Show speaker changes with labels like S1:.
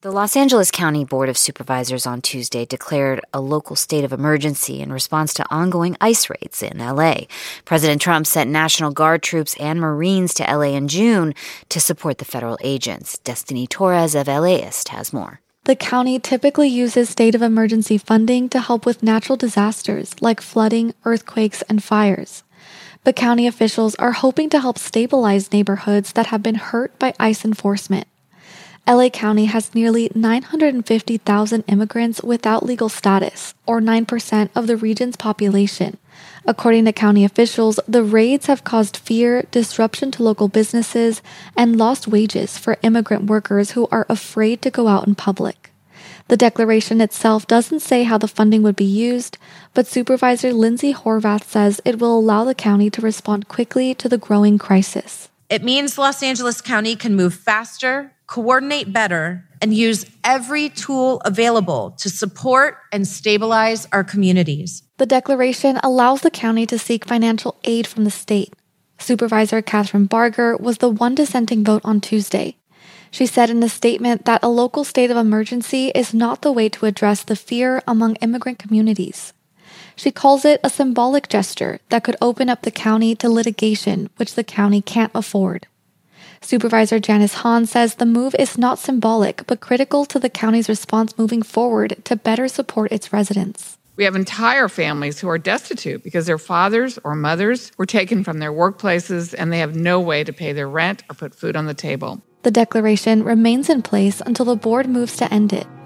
S1: The Los Angeles County Board of Supervisors on Tuesday declared a local state of emergency in response to ongoing ICE raids in L.A. President Trump sent National Guard troops and Marines to L.A. in June to support the federal agents. Destiny Torres of LAist has more.
S2: The county typically uses state of emergency funding to help with natural disasters like flooding, earthquakes, and fires. But county officials are hoping to help stabilize neighborhoods that have been hurt by ICE enforcement. LA County has nearly 950,000 immigrants without legal status, or 9% of the region's population. According to county officials, the raids have caused fear, disruption to local businesses, and lost wages for immigrant workers who are afraid to go out in public. The declaration itself doesn't say how the funding would be used, but Supervisor Lindsay Horvath says it will allow the county to respond quickly to the growing crisis.
S3: It means Los Angeles County can move faster, coordinate better, and use every tool available to support and stabilize our communities.
S2: The declaration allows the county to seek financial aid from the state. Supervisor Catherine Barger was the one dissenting vote on Tuesday. She said in a statement that a local state of emergency is not the way to address the fear among immigrant communities. She calls it a symbolic gesture that could open up the county to litigation, which the county can't afford. Supervisor Janice Hahn says the move is not symbolic, but critical to the county's response moving forward to better support its residents.
S4: We have entire families who are destitute because their fathers or mothers were taken from their workplaces and they have no way to pay their rent or put food on the table.
S2: The declaration remains in place until the board moves to end it.